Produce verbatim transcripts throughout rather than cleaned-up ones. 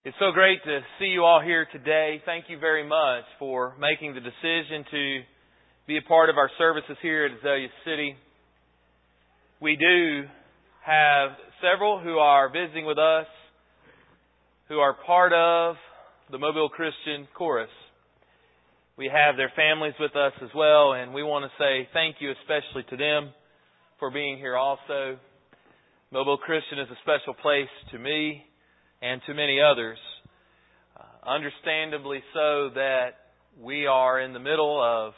It's so great to see you all here today. Thank you very much for making the decision to be a part of our services here at Azalea City. We do have several who are visiting with us, who are part of the Mobile Christian Chorus. We have their families with us as well, and we want to say thank you especially to them for being here also. Mobile Christian is a special place to me and to many others. Uh, understandably so that we are in the middle of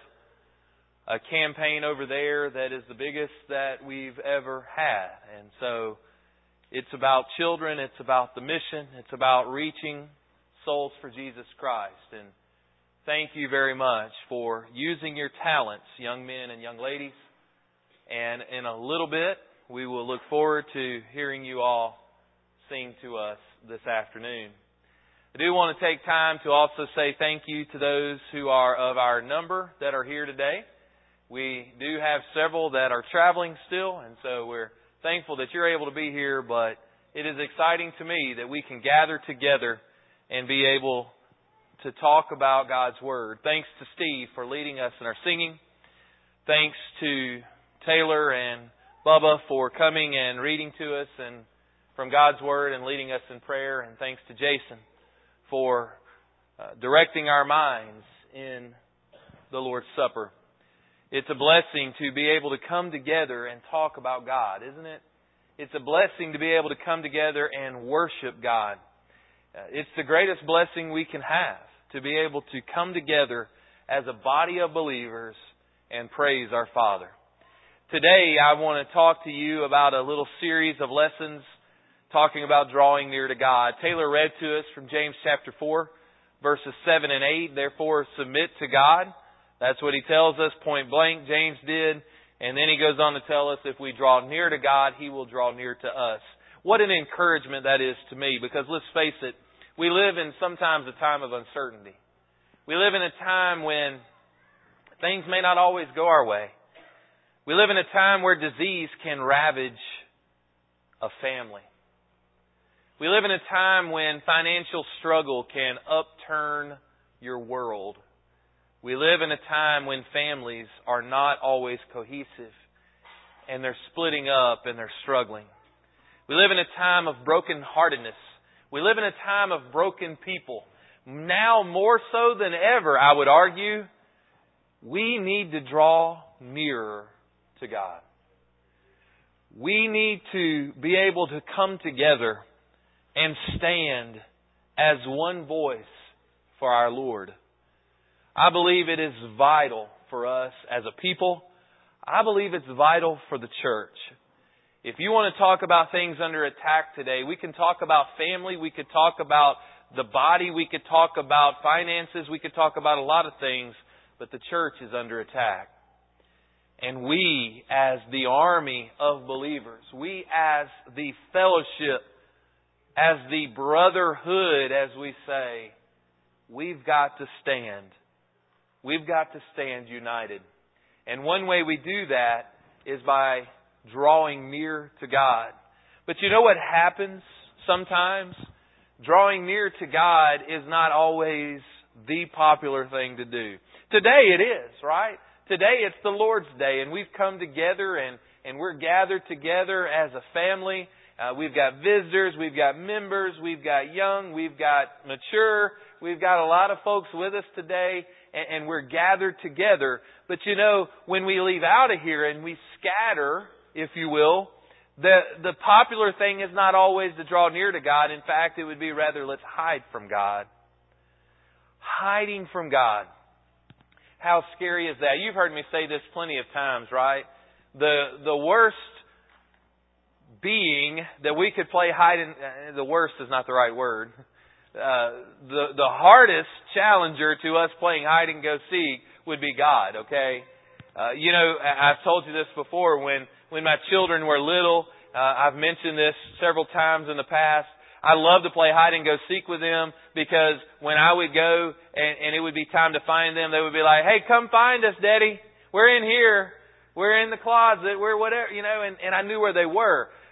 a campaign over there that is the biggest that we've ever had. And so it's about children, it's about the mission, it's about reaching souls for Jesus Christ. And thank you very much for using your talents, young men and young ladies. And in a little bit, we will look forward to hearing you all sing to us this afternoon. I do want to take time to also say thank you to those who are of our number that are here today. We do have several that are traveling still, and so we're thankful that you're able to be here, but it is exciting to me that we can gather together and be able to talk about God's Word. Thanks to Steve for leading us in our singing. Thanks to Taylor and Bubba for coming and reading to us and from God's Word and leading us in prayer. And thanks to Jason for uh, directing our minds in the Lord's Supper. It's a blessing to be able to come together and talk about God, isn't it? It's a blessing to be able to come together and worship God. Uh, it's the greatest blessing we can have, to be able to come together as a body of believers and praise our Father. Today, I want to talk to you about a little series of lessons talking about drawing near to God. Taylor read to us from James chapter four, verses seven and eight. Therefore, submit to God. That's what he tells us point blank. James did. And then he goes on to tell us if we draw near to God, He will draw near to us. What an encouragement that is to me, because let's face it, we live in sometimes a time of uncertainty. We live in a time when things may not always go our way. We live in a time where disease can ravage a family. We live in a time when financial struggle can upturn your world. We live in a time when families are not always cohesive and they're splitting up and they're struggling. We live in a time of brokenheartedness. We live in a time of broken people. Now more so than ever, I would argue, we need to draw nearer to God. We need to be able to come together and stand as one voice for our Lord. I believe it is vital for us as a people. I believe it's vital for the church. If you want to talk about things under attack today, we can talk about family, we could talk about the body, we could talk about finances, we could talk about a lot of things, but the church is under attack. And we, as the army of believers, we as the fellowship, as the brotherhood, as we say, we've got to stand. We've got to stand united. And one way we do that is by drawing near to God. But you know what happens sometimes? Drawing near to God is not always the popular thing to do. Today it is, right? Today it's the Lord's Day, and we've come together and, and we're gathered together as a family. Uh, we've got visitors, we've got members, we've got young, we've got mature, we've got a lot of folks with us today, and, and we're gathered together. But you know, when we leave out of here and we scatter, if you will, the, the popular thing is not always to draw near to God. In fact, it would be rather, let's hide from God. Hiding from God. How scary is that? You've heard me say this plenty of times, right? The the worst being that we could play hide and uh, the worst is not the right word. Uh, the the hardest challenger to us playing hide and go seek would be God. Okay, uh, you know, I've told you this before. When when my children were little, uh, I've mentioned this several times in the past. I love to play hide and go seek with them because when I would go and, and it would be time to find them, they would be like, "Hey, come find us, Daddy. We're in here. We're in the closet. We're whatever," you know. And, and I knew where they were.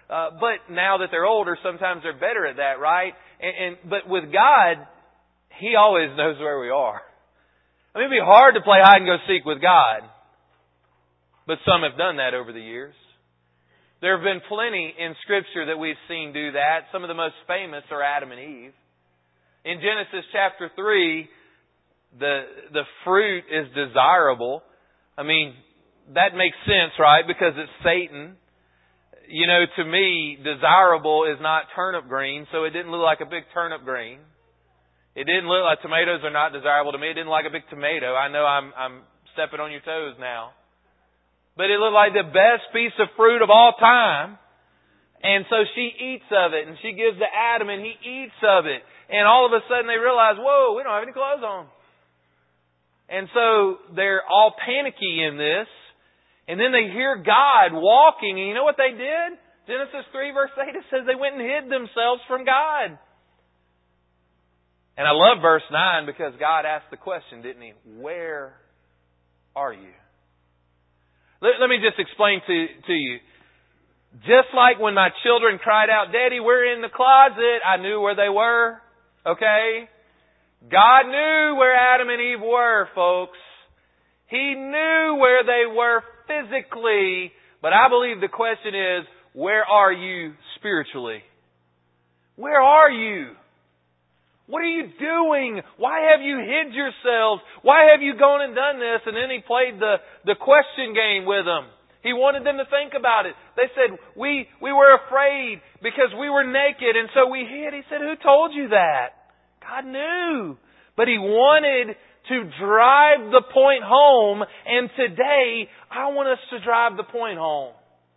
Uh, but now that they're older, sometimes they're better at that, right? And, and but with God, He always knows where we are. I mean, it'd be hard to play hide and go seek with God. But some have done that over the years. There have been plenty in Scripture that we've seen do that. Some of the most famous are Adam and Eve. In Genesis chapter three, the the fruit is desirable. I mean, that makes sense, right? Because it's Satan. You know, to me, desirable is not turnip green, so it didn't look like a big turnip green. It didn't look like tomatoes are not desirable to me. It didn't look like a big tomato. I know I'm I'm stepping on your toes now. But it looked like the best piece of fruit of all time. And so she eats of it, and she gives to Adam, and he eats of it. And all of a sudden they realize, whoa, we don't have any clothes on. And so they're all panicky in this. And then they hear God walking, and you know what they did? Genesis three verse eight, it says they went and hid themselves from God. And I love verse nine because God asked the question, didn't He? Where are you? Let, let me just explain to, to you. Just like when my children cried out, Daddy, we're in the closet, I knew where they were. Okay? God knew where Adam and Eve were, folks. He knew where they were physically. But I believe the question is, where are you spiritually? Where are you? What are you doing? Why have you hid yourselves? Why have you gone and done this? And then he played the, the question game with them. He wanted them to think about it. They said, we, we were afraid because we were naked and so we hid. He said, who told you that? God knew. But He wanted to drive the point home. And today, I want us to drive the point home.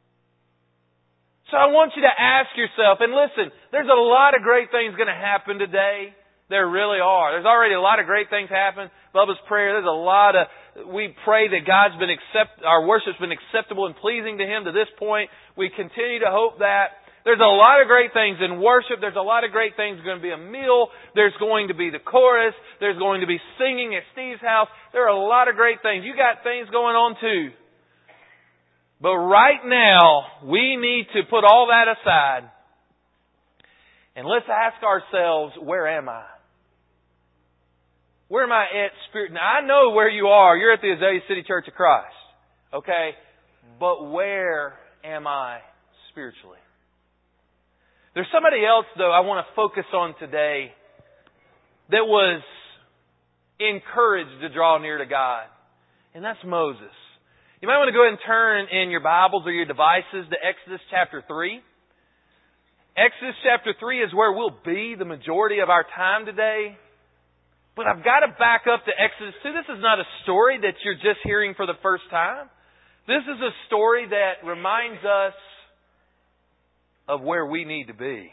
So I want you to ask yourself, and listen, there's a lot of great things going to happen today. There really are. There's already a lot of great things happen. Bubba's prayer, there's a lot of, we pray that God's been accept, our worship's been acceptable and pleasing to Him to this point. We continue to hope that. There's a lot of great things in worship. There's a lot of great things. There's going to be a meal. There's going to be the chorus. There's going to be singing at Steve's house. There are a lot of great things. You got things going on too. But right now, we need to put all that aside. And let's ask ourselves, where am I? Where am I at spirit? Now, I know where you are. You're at the Azalea City Church of Christ. Okay? But where am I spiritually? There's somebody else, though, I want to focus on today that was encouraged to draw near to God. And that's Moses. You might want to go ahead and turn in your Bibles or your devices to Exodus chapter three. Exodus chapter three is where we'll be the majority of our time today. But I've got to back up to Exodus two. This is not a story that you're just hearing for the first time. This is a story that reminds us of where we need to be.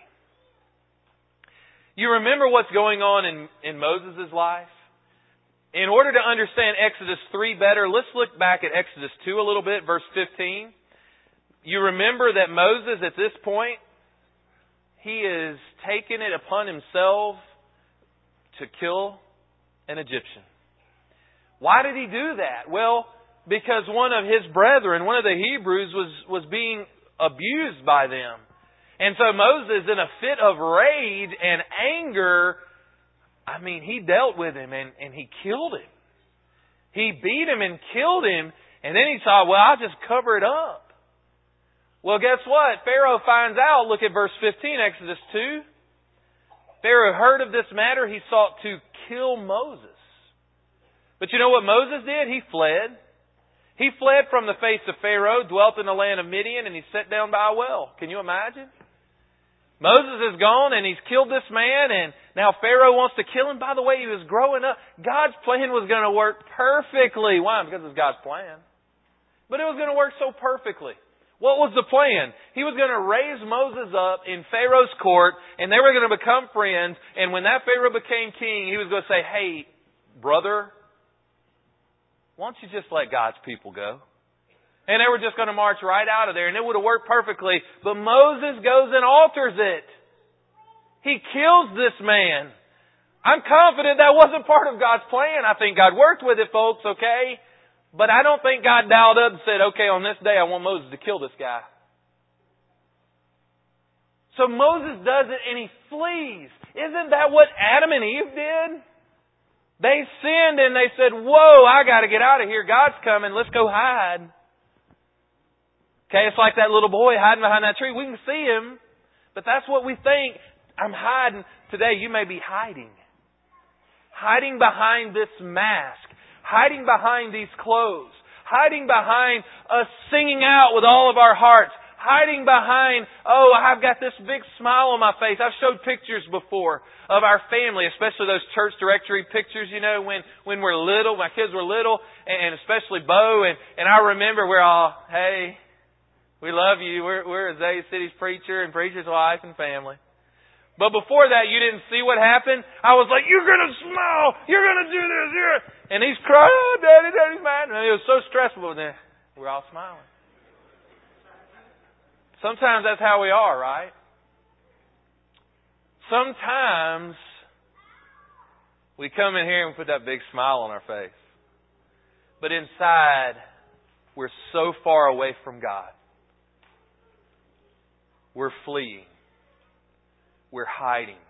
You remember what's going on in, in Moses' life? In order to understand Exodus three better, let's look back at Exodus two a little bit, verse fifteen. You remember that Moses at this point, he is taking it upon himself to kill an Egyptian. Why did he do that? Well, because one of his brethren, one of the Hebrews, was, was being abused by them. And so Moses, in a fit of rage and anger, I mean, he dealt with him and, and he killed him. He beat him and killed him. And then he thought, well, I'll just cover it up. Well, guess what? Pharaoh finds out. Look at verse fifteen, Exodus two. Pharaoh heard of this matter. He sought to kill Moses. But you know what Moses did? He fled. He fled from the face of Pharaoh, dwelt in the land of Midian, and he sat down by a well. Can you imagine? Moses is gone and he's killed this man, and now Pharaoh wants to kill him. By the way, he was growing up. God's plan was going to work perfectly. Why? Because it's God's plan. But it was going to work so perfectly. What was the plan? He was going to raise Moses up in Pharaoh's court, and they were going to become friends. And when that Pharaoh became king, he was going to say, hey, brother, why don't you just let God's people go? And they were just going to march right out of there, and it would have worked perfectly. But Moses goes and alters it. He kills this man. I'm confident that wasn't part of God's plan. I think God worked with it, folks, okay? But I don't think God dialed up and said, okay, on this day I want Moses to kill this guy. So Moses does it and he flees. Isn't that what Adam and Eve did? They sinned and they said, whoa, I got to get out of here. God's coming. Let's go hide. Okay, it's like that little boy hiding behind that tree. We can see him, but that's what we think. I'm hiding. Today you may be hiding. Hiding behind this mask. Hiding behind these clothes. Hiding behind us singing out with all of our hearts. Hiding behind, oh, I've got this big smile on my face. I've showed pictures before of our family, especially those church directory pictures, you know, when, when we're little, my kids were little, and especially Bo. And, and I remember we're all, hey, we love you. We're, we're Azalea City's preacher and preacher's wife and family. But before that, you didn't see what happened. I was like, you're going to smile. You're going to do this. You're... And he's crying, oh, Daddy, Daddy's mad. And it was so stressful. And then we're all smiling. Sometimes that's how we are, right? Sometimes we come in here and put that big smile on our face. But inside, we're so far away from God. We're fleeing. We're hiding.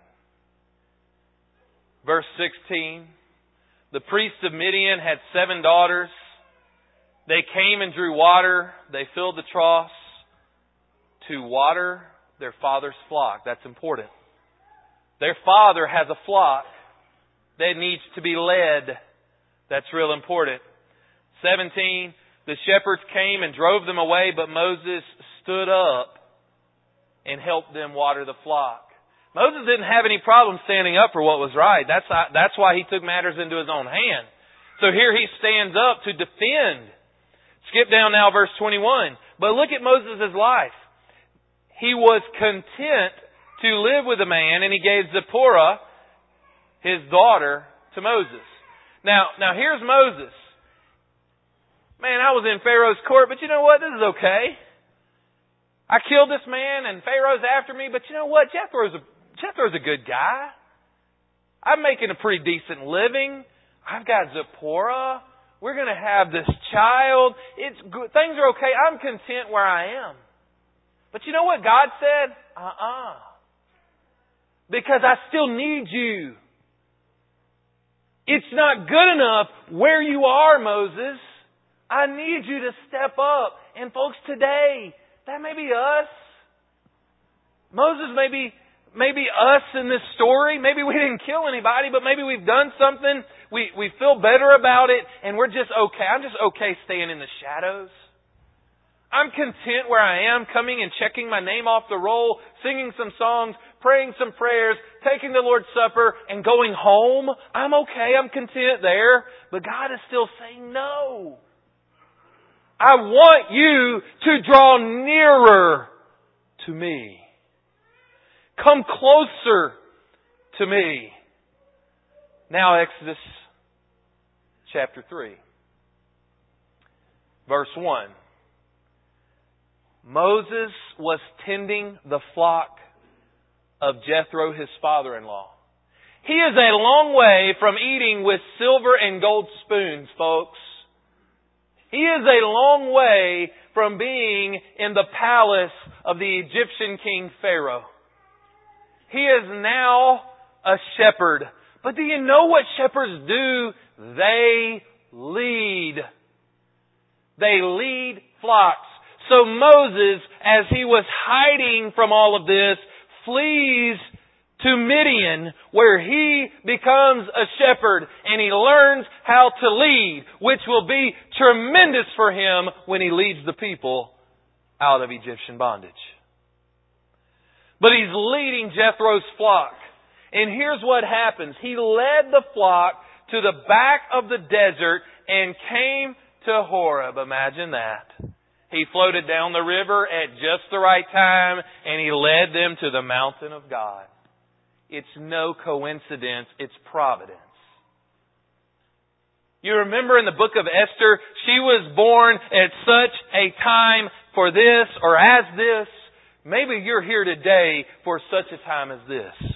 Verse sixteen. The priests of Midian had seven daughters. They came and drew water. They filled the troughs to water their father's flock. That's important. Their father has a flock that needs to be led. That's real important. seventeen. The shepherds came and drove them away, but Moses stood up and helped them water the flock. Moses didn't have any problem standing up for what was right. That's, that's why he took matters into his own hand. So here he stands up to defend. Skip down now verse twenty-one. But look at Moses' life. He was content to live with a man, and he gave Zipporah, his daughter, to Moses. Now, now here's Moses. Man, I was in Pharaoh's court, but you know what? This is okay. I killed this man, and Pharaoh's after me, but you know what? Jethro's a, Jethro's a good guy. I'm making a pretty decent living. I've got Zipporah. We're going to have this child. It's good. Things are okay. I'm content where I am. But you know what God said? Uh-uh. Because I still need you. It's not good enough where you are, Moses. I need you to step up. And folks, today, that may be us. Moses may be, maybe us in this story. Maybe we didn't kill anybody, but maybe we've done something. We, we feel better about it, and we're just okay. I'm just okay staying in the shadows. I'm content where I am, coming and checking my name off the roll, singing some songs, praying some prayers, taking the Lord's Supper, and going home. I'm okay. I'm content there. But God is still saying no. I want you to draw nearer to me. Come closer to me. Now Exodus chapter three. Verse one. Moses was tending the flock of Jethro, his father-in-law. He is a long way from eating with silver and gold spoons, folks. He is a long way from being in the palace of the Egyptian king Pharaoh. He is now a shepherd. But do you know what shepherds do? They lead. They lead flocks. So Moses, as he was hiding from all of this, flees to Midian, where he becomes a shepherd and he learns how to lead, which will be tremendous for him when he leads the people out of Egyptian bondage. But he's leading Jethro's flock. And here's what happens. He led the flock to the back of the desert and came to Horeb. Imagine that. He floated down the river at just the right time, and He led them to the mountain of God. It's no coincidence, it's providence. You remember in the book of Esther, she was born at such a time for this or as this. Maybe you're here today for such a time as this.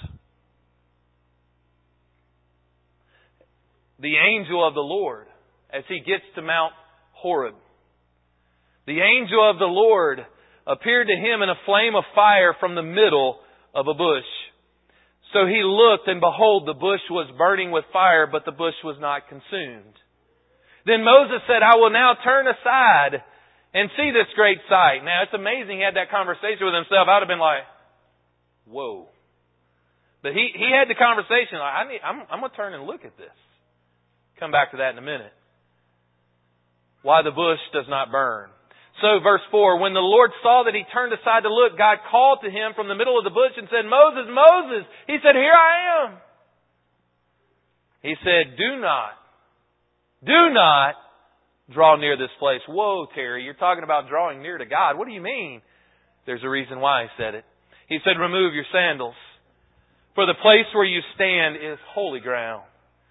The angel of the Lord, as he gets to Mount Horeb, the angel of the Lord appeared to him in a flame of fire from the middle of a bush. So he looked, and behold, the bush was burning with fire, but the bush was not consumed. Then Moses said, I will now turn aside and see this great sight. Now, it's amazing he had that conversation with himself. I would have been like, whoa. But he, he had the conversation like, I need, I'm, I'm going to turn and look at this. Come back to that in a minute. Why the bush does not burn. So, verse four, when the Lord saw that he turned aside to look, God called to him from the middle of the bush and said, Moses, Moses! He said, here I am. He said, do not, do not draw near this place. Whoa, Terry, you're talking about drawing near to God. What do you mean? There's a reason why he said it. He said, remove your sandals, for the place where you stand is holy ground.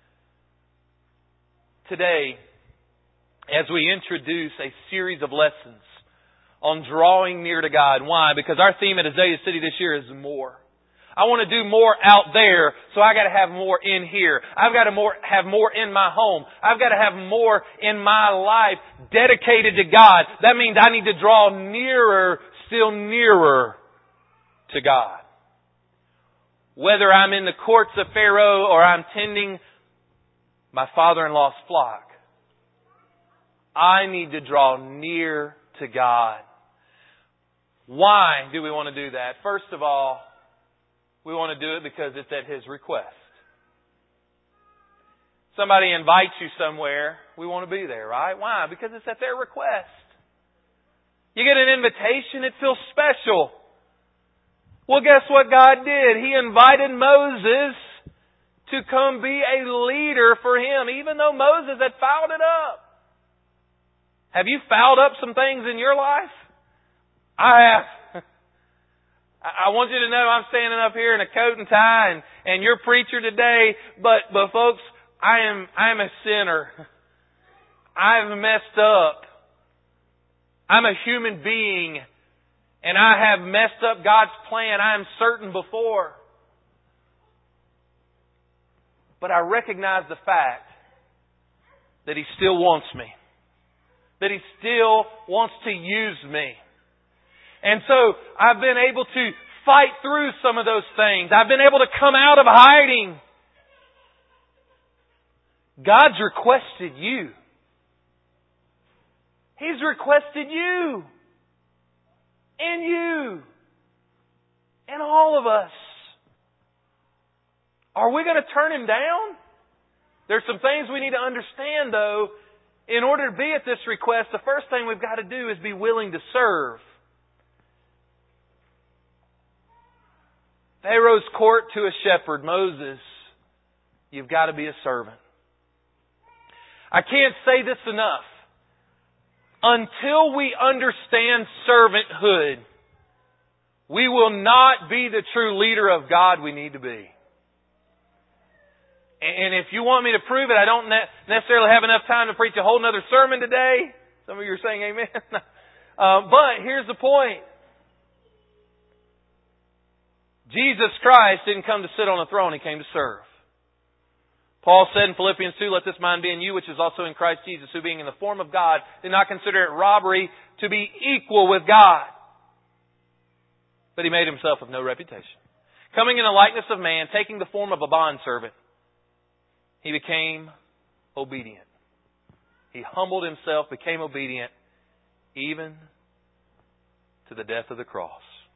Today, as we introduce a series of lessons on drawing near to God. Why? Because our theme at Azalea City this year is more. I want to do more out there, so I got to have more in here. I've got to more, have more in my home. I've got to have more in my life dedicated to God. That means I need to draw nearer, still nearer to God. Whether I'm in the courts of Pharaoh or I'm tending my father-in-law's flock, I need to draw near to God. Why do we want to do that? First of all, we want to do it because it's at His request. Somebody invites you somewhere, we want to be there, right? Why? Because it's at their request. You get an invitation, it feels special. Well, guess what God did? He invited Moses to come be a leader for Him, even though Moses had fouled it up. Have you fouled up some things in your life? I have. I want you to know I'm standing up here in a coat and tie and, and you're preacher today, but, but folks, I am, I am a sinner. I've messed up. I'm a human being and I have messed up God's plan. I am certain before. But I recognize the fact that He still wants me. That He still wants to use me. And so I've been able to fight through some of those things. I've been able to come out of hiding. God's requested you. He's requested you. And you. And all of us. Are we going to turn Him down? There's some things we need to understand, though. In order to be at this request, the first thing we've got to do is be willing to serve. Pharaoh's court to a shepherd, Moses, you've got to be a servant. I can't say this enough. Until we understand servanthood, we will not be the true leader of God we need to be. And if you want me to prove it, I don't necessarily have enough time to preach a whole other sermon today. Some of you are saying amen. uh, but here's the point. Jesus Christ didn't come to sit on a throne. He came to serve. Paul said in Philippians two, let this mind be in you, which is also in Christ Jesus, who being in the form of God, did not consider it robbery to be equal with God. But He made Himself of no reputation. Coming in the likeness of man, taking the form of a bondservant, He became obedient. He humbled Himself, became obedient, even to the death of the cross.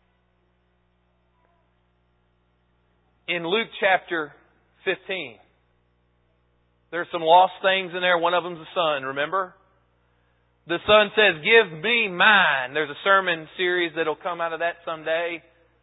In Luke chapter fifteen, there's some lost things in there. One of them's the Son, remember? The Son says, give me mine. There's a sermon series that'll come out of that someday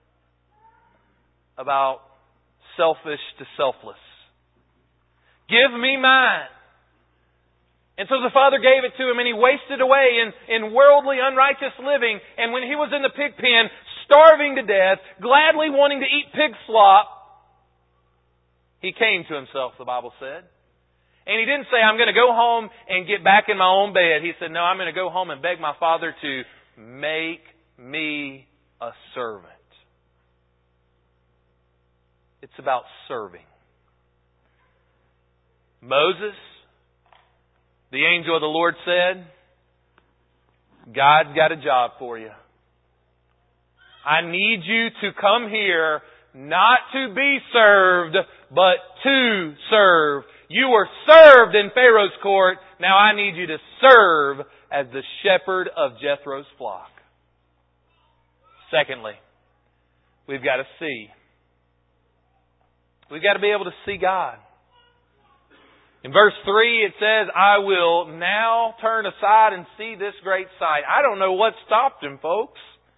about selfish to selfless. Give me mine. And so the Father gave it to Him and He wasted away in, in worldly, unrighteous living. And when He was in the pig pen, starving to death, gladly wanting to eat pig slop, He came to Himself, the Bible said. And He didn't say, I'm going to go home and get back in my own bed. He said, no, I'm going to go home and beg my Father to make me a servant. It's about serving. Moses, the angel of the Lord said, God's got a job for you. I need you to come here not to be served, but to serve. You were served in Pharaoh's court. Now I need you to serve as the shepherd of Jethro's flock. Secondly, we've got to see. We've got to be able to see God. In verse three it says, I will now turn aside and see this great sight. I don't know what stopped him, folks.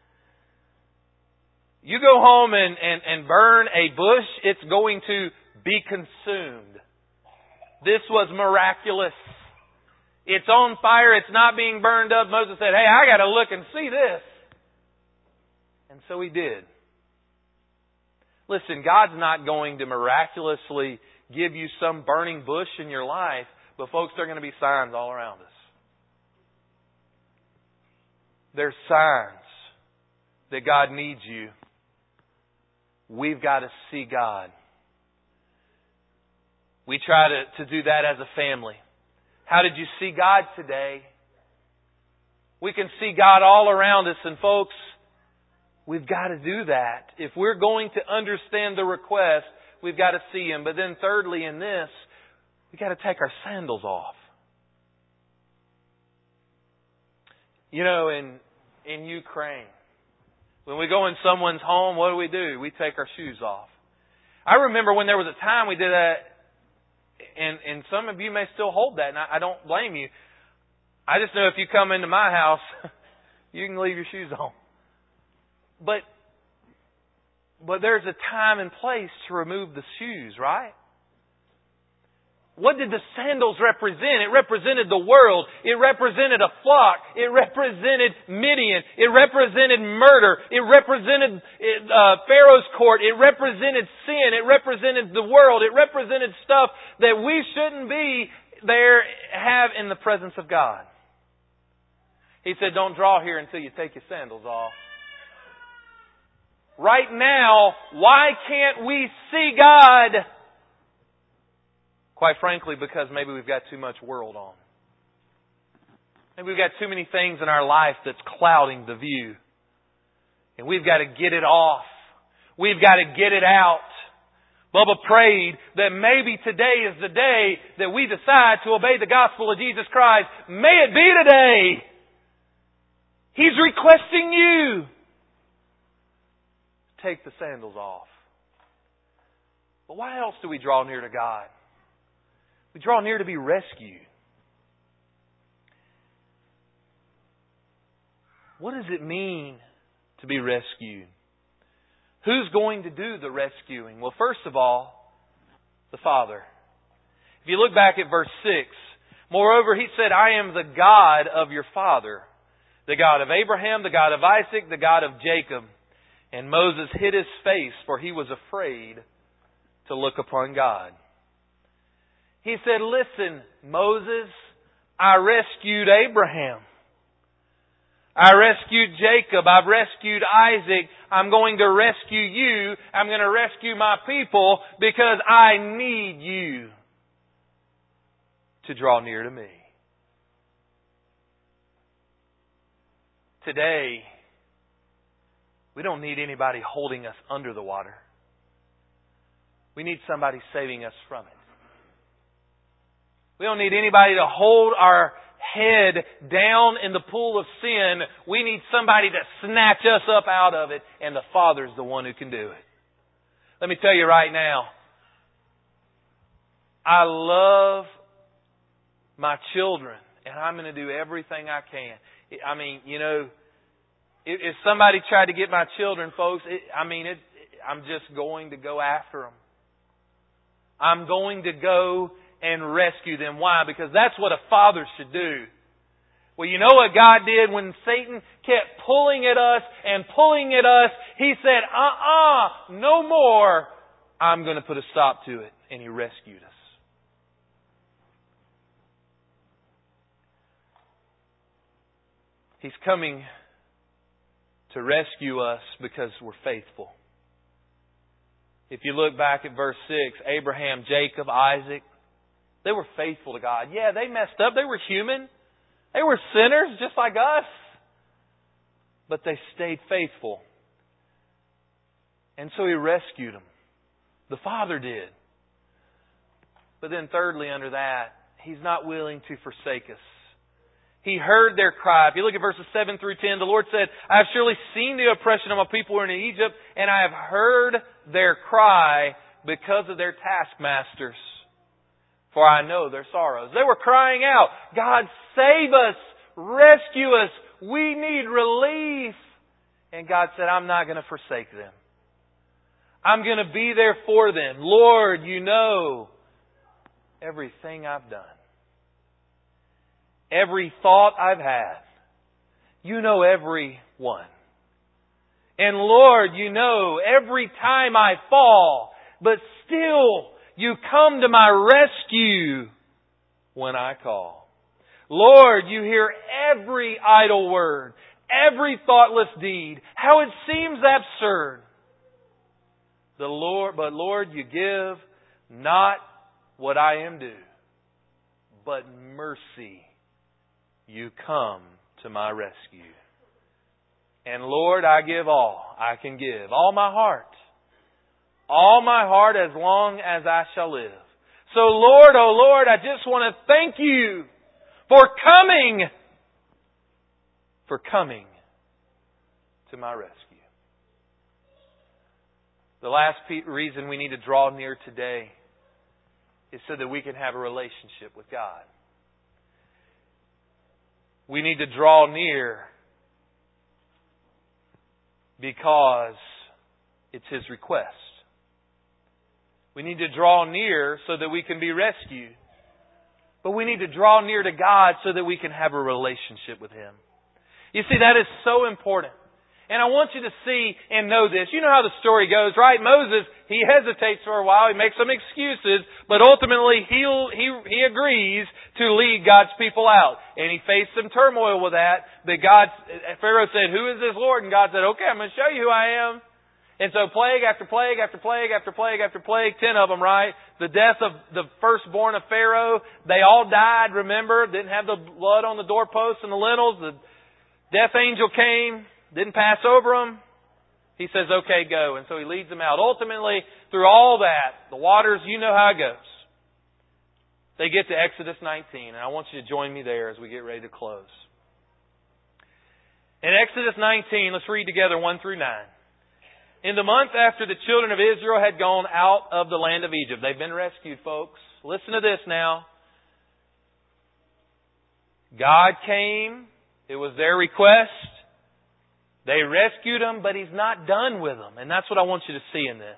You go home and, and, and burn a bush, it's going to be consumed. This was miraculous. It's on fire, it's not being burned up. Moses said, hey, I got to look and see this. And so he did. Listen, God's not going to miraculously give you some burning bush in your life, but folks, there are going to be signs all around us. There's signs that God needs you. We've got to see God. We try to, to do that as a family. How did you see God today? We can see God all around us, and folks, we've got to do that. If we're going to understand the request, we've got to see Him. But then thirdly in this, we've got to take our sandals off. You know, in in Ukraine, when we go in someone's home, what do we do? We take our shoes off. I remember when there was a time we did that, and, and some of you may still hold that, and I, I don't blame you. I just know if you come into my house, you can leave your shoes on. But but there's a time and place to remove the shoes, right? What did the sandals represent? It represented the world. It represented a flock. It represented Midian. It represented murder. It represented uh, Pharaoh's court. It represented sin. It represented the world. It represented stuff that we shouldn't be there, have in the presence of God. He said, don't draw here until you take your sandals off. Right now, why can't we see God? Quite frankly, because maybe we've got too much world on. Maybe we've got too many things in our life that's clouding the view. And we've got to get it off. We've got to get it out. Bubba prayed that maybe today is the day that we decide to obey the gospel of Jesus Christ. May it be today. He's requesting you. Take the sandals off. But why else do we draw near to God? We draw near to be rescued. What does it mean to be rescued? Who's going to do the rescuing? Well, first of all, the Father. If you look back at verse six, moreover, He said, I am the God of your father, the God of Abraham, the God of Isaac, the God of Jacob. And Moses hid his face, for he was afraid to look upon God. He said, listen, Moses, I rescued Abraham. I rescued Jacob. I've rescued Isaac. I'm going to rescue you. I'm going to rescue my people because I need you to draw near to me. Today, we don't need anybody holding us under the water. We need somebody saving us from it. We don't need anybody to hold our head down in the pool of sin. We need somebody to snatch us up out of it, and the Father's the one who can do it. Let me tell you right now, I love my children, and I'm going to do everything I can. I mean, you know, if, if somebody tried to get my children, folks, it, I mean, it, I'm just going to go after them. I'm going to go and rescue them. Why? Because that's what a father should do. Well, you know what God did when Satan kept pulling at us and pulling at us? He said, uh-uh, no more. I'm going to put a stop to it. And He rescued us. He's coming to rescue us because we're faithful. If you look back at verse six, Abraham, Jacob, Isaac, they were faithful to God. Yeah, they messed up. They were human. They were sinners just like us. But they stayed faithful. And so He rescued them. The Father did. But then thirdly, under that, He's not willing to forsake us. He heard their cry. If you look at verses seven through ten, the Lord said, I have surely seen the oppression of my people in Egypt, and I have heard their cry because of their taskmasters. For I know their sorrows. They were crying out, God, save us, rescue us, we need relief. And God said, I'm not going to forsake them. I'm going to be there for them. Lord, you know everything I've done. Every thought I've had. You know every one. And Lord, you know every time I fall, but still you come to my rescue when I call. Lord, you hear every idle word, every thoughtless deed, how it seems absurd. The Lord, but Lord, you give not what I am due, but mercy. You come to my rescue. And Lord, I give all I can give, all my heart. All my heart as long as I shall live. So Lord, oh Lord, I just want to thank You for coming, for coming to my rescue. The last reason we need to draw near today is so that we can have a relationship with God. We need to draw near because it's His request. We need to draw near so that we can be rescued. But we need to draw near to God so that we can have a relationship with Him. You see, that is so important. And I want you to see and know this. You know how the story goes, right? Moses, he hesitates for a while. He makes some excuses. But ultimately, he'll, he he agrees to lead God's people out. And he faced some turmoil with that. But God, Pharaoh said, who is this Lord? And God said, okay, I'm going to show you who I am. And so plague after plague after plague after plague after plague, ten of them, right? The death of the firstborn of Pharaoh. They all died, remember? Didn't have the blood on the doorposts and the lintels. The death angel came. Didn't pass over them. He says, okay, go. And so He leads them out. Ultimately, through all that, the waters, you know how it goes. They get to Exodus nineteen. And I want you to join me there as we get ready to close. In Exodus nineteen, let's read together one through nine. In the month after the children of Israel had gone out of the land of Egypt. They've been rescued, folks. Listen to this now. God came. It was their request. They rescued them, but He's not done with them. And that's what I want you to see in this.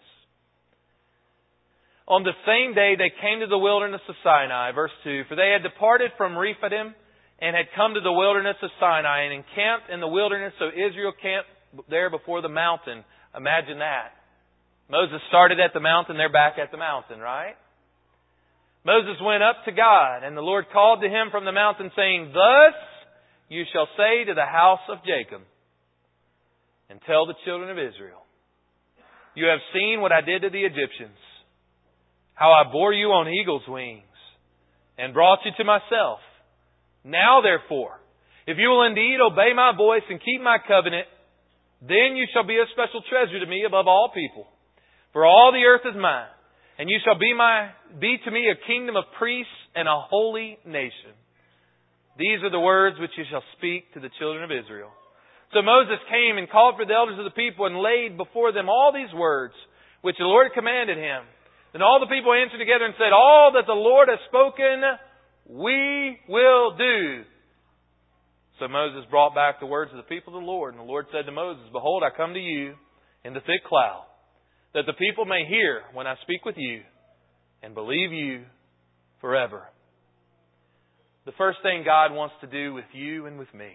On the same day they came to the wilderness of Sinai, verse two, for they had departed from Rephidim and had come to the wilderness of Sinai and encamped in the wilderness, so Israel camped there before the mountain. Imagine that. Moses started at the mountain, they're back at the mountain, right? Moses went up to God, and the Lord called to him from the mountain, saying, thus you shall say to the house of Jacob, and tell the children of Israel, you have seen what I did to the Egyptians, how I bore you on eagle's wings, and brought you to myself. Now therefore, if you will indeed obey my voice and keep my covenant, then you shall be a special treasure to me above all people. For all the earth is mine, and you shall be my be to me a kingdom of priests and a holy nation. These are the words which you shall speak to the children of Israel. So Moses came and called for the elders of the people and laid before them all these words, which the Lord commanded him. Then all the people answered together and said, all that the Lord has spoken, we will do. So Moses brought back the words of the people to the Lord. And the Lord said to Moses, behold, I come to you in the thick cloud, that the people may hear when I speak with you and believe you forever. The first thing God wants to do with you and with me,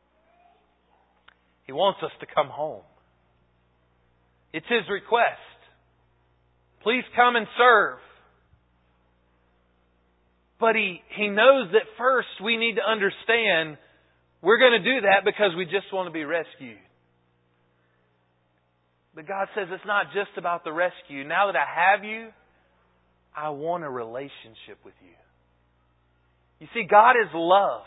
He wants us to come home. It's His request. Please come and serve. But He, He knows that first we need to understand we're going to do that because we just want to be rescued. But God says it's not just about the rescue. Now that I have you, I want a relationship with you. You see, God is love.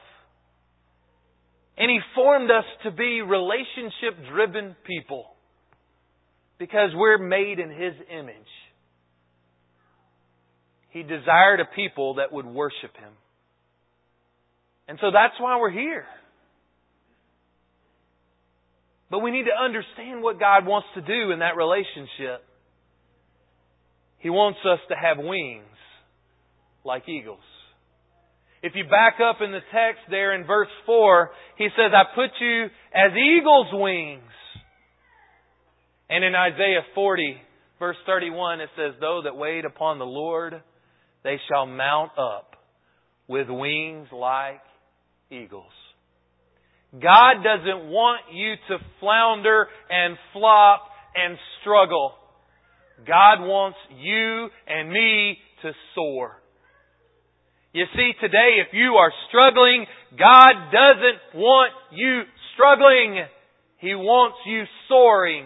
And He formed us to be relationship-driven people. because we're made in His image. He desired a people that would worship Him. And so that's why we're here. But we need to understand what God wants to do in that relationship. He wants us to have wings like eagles. If you back up in the text there in verse four, He says, I put you as eagle's wings. And in Isaiah forty, verse thirty-one, it says, Those that wait upon the Lord, they shall mount up with wings like eagles. God doesn't want you to flounder and flop and struggle. God wants you and me to soar. You see, today, if you are struggling, God doesn't want you struggling. He wants you soaring.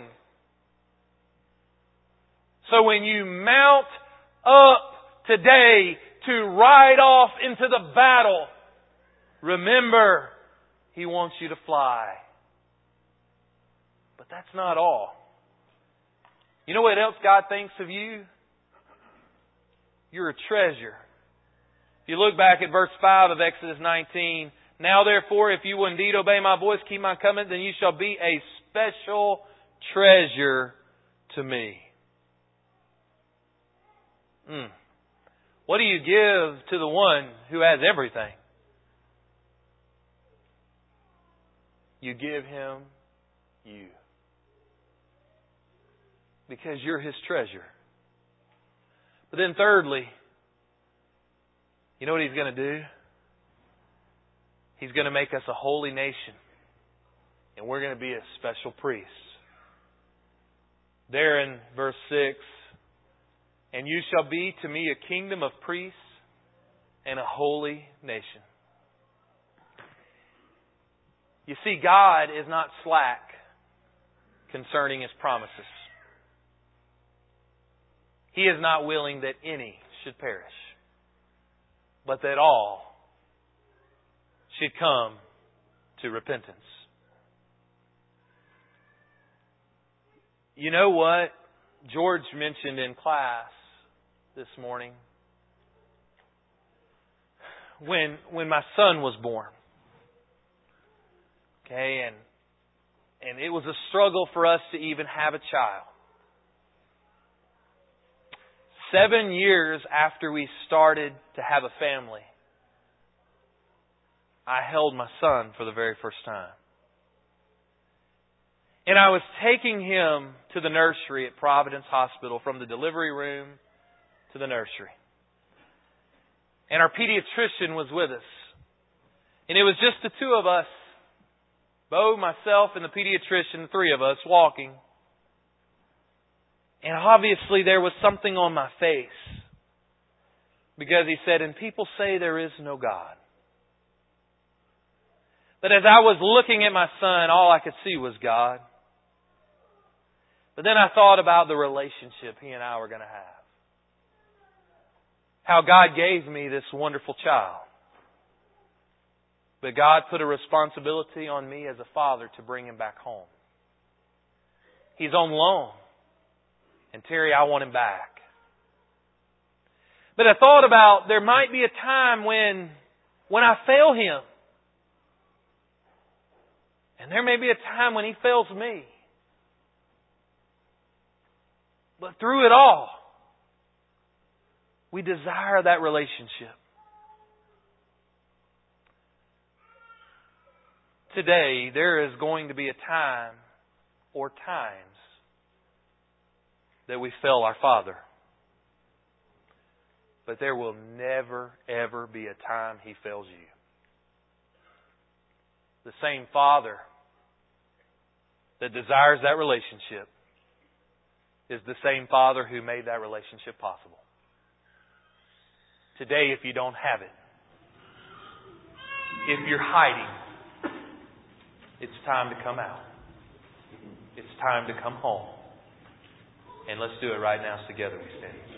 So when you mount up today to ride off into the battle, remember, He wants you to fly. But that's not all. You know what else God thinks of you? You're a treasure. If you look back at verse five of Exodus nineteen, Now therefore, if you will indeed obey my voice, keep my commandments, then you shall be a special treasure to me. Mm. What do you give to the one who has everything? You give him you. Because you're His treasure. But then thirdly, you know what He's going to do? He's going to make us a holy nation. And we're going to be a special priest. There in verse six, And you shall be to me a kingdom of priests and a holy nation. You see, God is not slack concerning His promises. He is not willing that any should perish, but that all should come to repentance. You know what George mentioned in class this morning? When when my son was born. Okay, and and it was a struggle for us to even have a child. Seven years after we started to have a family, I held my son for the very first time. And I was taking him to the nursery at Providence Hospital, from the delivery room to the nursery. And our pediatrician was with us. And it was just the two of us, Bo, myself, and the pediatrician, the three of us, walking. And obviously there was something on my face. Because he said, and people say there is no God. But as I was looking at my son, all I could see was God. But then I thought about the relationship he and I were going to have. How God gave me this wonderful child. But God put a responsibility on me as a father to bring him back home. He's on loan. And Terry, I want him back. But I thought about there might be a time when, when I fail him. And there may be a time when he fails me. But through it all, we desire that relationship. Today, there is going to be a time or times that we fail our Father. But there will never, ever be a time He fails you. The same Father that desires that relationship is the same Father who made that relationship possible. Today, if you don't have it, if you're hiding, it's time to come out. It's time to come home. And let's do it right now together. We stand.